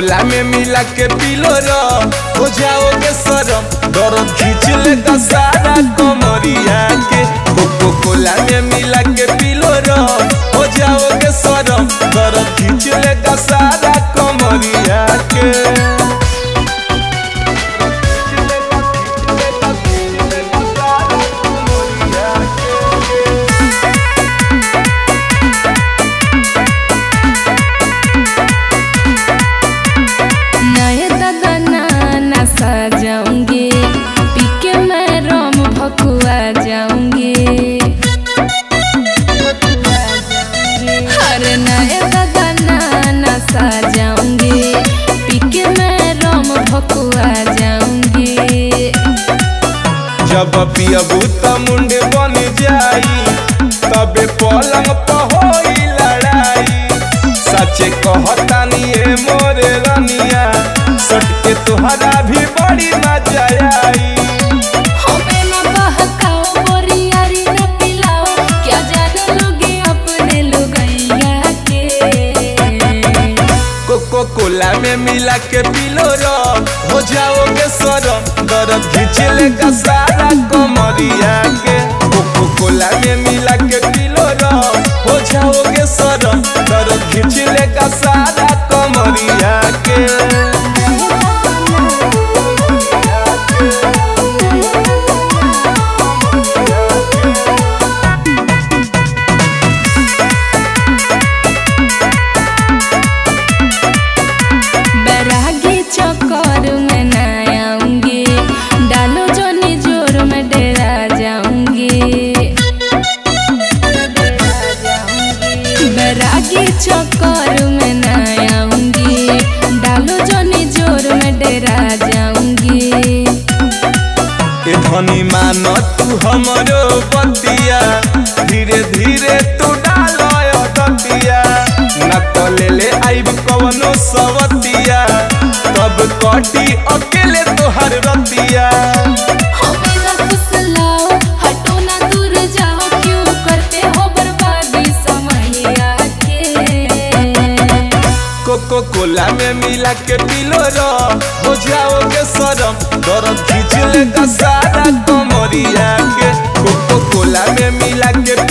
कोला में मिला के पिलो हो जाओगे सरम, दर्द खींच लेगा सारा कमरिया के। कोको कोला में मिला के पिलो हो जाओगे सरम, दर्द खींच लेगा सारा कमरिया के। जाऊंगी पी के मैं रोम भकुआ जाऊंगी। हर नए बगाना सा जाऊंगी, पी के मैं रोम भकुआ जाऊंगी। जब पियबू त मुंडे बन जाई, तबे पलंग पर होई लड़ाई। सचे कहतानी ए मोरे रनिया, सटके तुहरा भी बड़ी मजा आई। हमें न बहकाओ बोरियारी न पिलाओ, क्या जान लोगे अपने लुगैया के। कोको कोला में मिला के पिलो हो जाओगे सरम, दर्द खींच लेगा सारा कमरिया के। कोको कोला में मिला के पिलो हो जाओगे सरम, दर्द खींच लेगा सारा कमरिया के। चक्कर में न आऊंगी, डालो जो निजोर में डेरा जाऊंगी। बैरागी चक्कर में न आऊंगी, डालो जो निजोर में डेरा जाऊंगी। धनी मान तू हमरो बतिया, धीरे धीरे तू डालो दतिया। न तो ले आइब कवनो सवतिया, तब कटी अकेले तोहर रतिया। हटो ना दूर जाओ, क्यों करते हो बर्बादी समैया के। कोको कोला में मिला के पिलो हो जाओगे सरम, दर्द खींच लेगा सारा कमरिया के। कोको कोला में मिला के